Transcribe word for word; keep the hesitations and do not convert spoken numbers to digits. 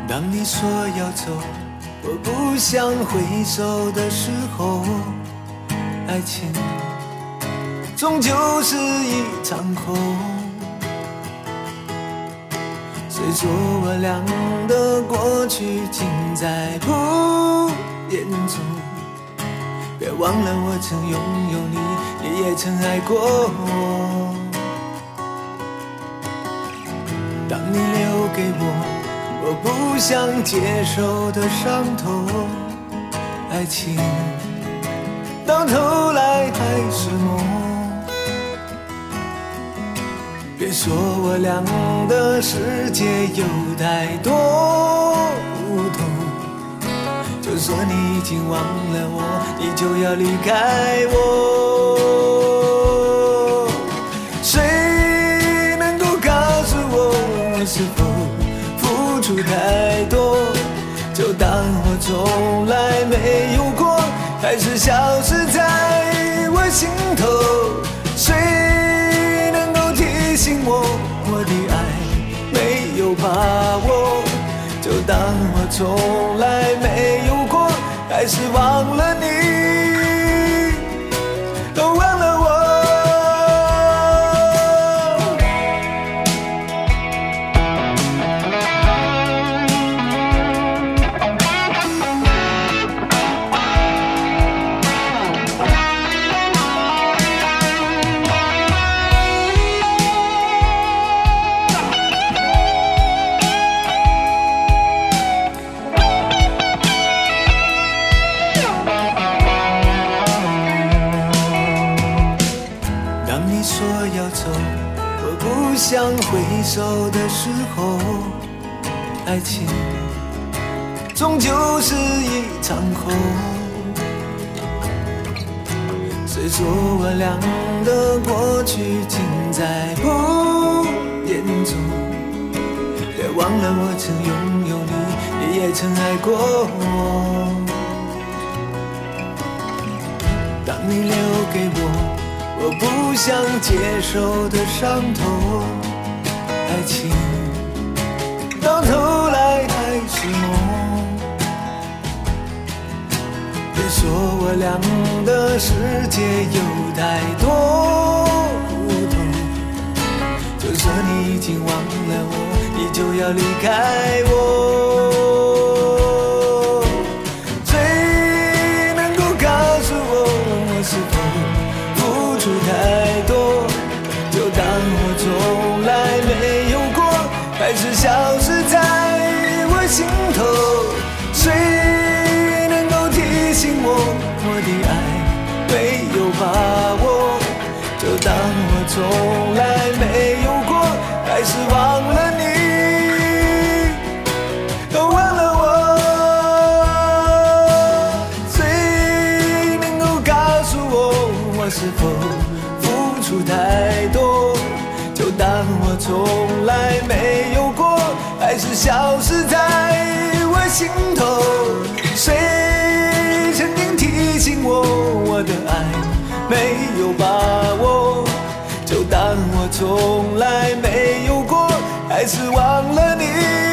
当你说要走，我不想回首的时候，爱情终究是一场空。虽说我俩的过去尽在不言中，别忘了我曾拥有你，你也曾爱过我。当你留给我我不想接受的伤痛，爱情到头来还是梦。别说我俩的世界有太多不同，就说你已经忘了我，你就要离开我。谁能够告诉我，我是否付出太多，就当我从来没有过，还是消失在我心头。谁能够提醒我，我的爱没有把握，就当我从来没有过，还是忘了你，都忘了我。想回首的时候，爱情终究是一场空。虽说我俩的过去尽在不言中，别忘了我曾拥有你，你也曾爱过我。当你留给我我不想接受的伤痛，爱情到头来还是梦。别说我俩的世界有太多不同，就说你已经忘了我，你就要离开我。谁能够告诉我，我是否付出太多，就当我从来没有过，还是消失在我心头。谁能够提醒我，我的爱没有把握，就当我从来没有过，还是忘了你，都忘了我。谁能够告诉我，我是否付出太多，就当我从来没有过，还是消失在我心头。谁曾经提醒我，我的爱没有把握，就当我从来没有过，还是忘了你。